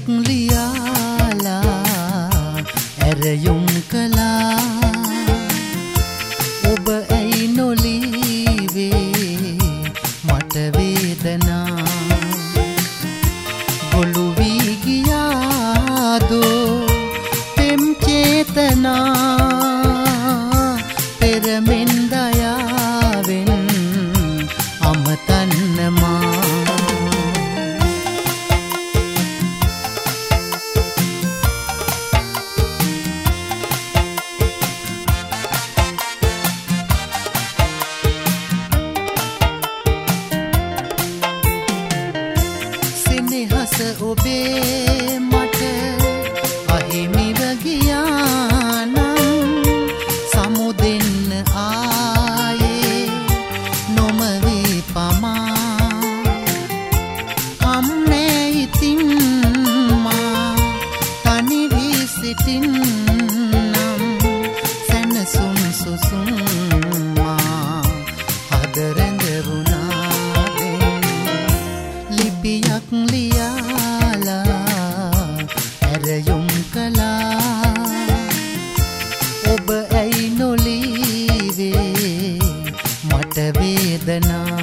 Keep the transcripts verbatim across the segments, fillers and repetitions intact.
ලියාලා ඇරයුම් කළා ඔබ ඇයි නොලීවේ මට වේදනා ගොළු වී ගියාදෝ පෙම් චේතනා පෙරමෙන් දයාවෙන් අමතන්නමා ඔබේ මට අහිමිව ගියානම් සමුදෙන්න ආයේ නොමවේ පමා කම්නේ ඉතින් මා තනි වී සිටින්නම් සැනසුම් සුසුම් මා හද රැඳවුණා ලිපියක් ලියාලා ඇරයුම් කළා ඔබ ඇයි නොලීවේ මට වේදනා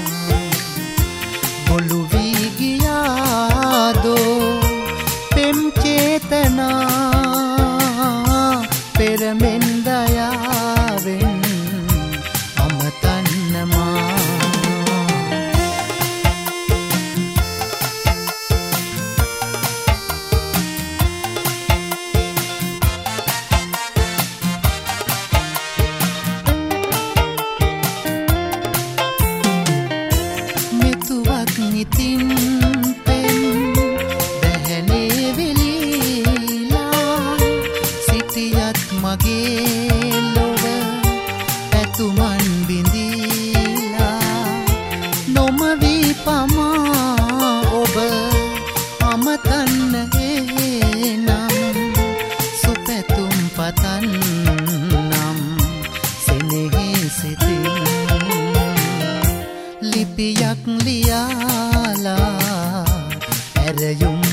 ගොළු වී ගියාදෝ පෙම් චේතනා පෙරමෙන් දයාවෙන් අමතන්නමා ඉතින් පෙම් දැහැනේ වෙලීලා සිටියත් මගේ ලොව ඇතුමන් බිඳීලා නොමවී පමා ඔබ අමතන්න එනම් සුපැතුම් පතන්නම් සෙනෙහි සිතින් ලිපියක් ලියාලා ඇරයුම්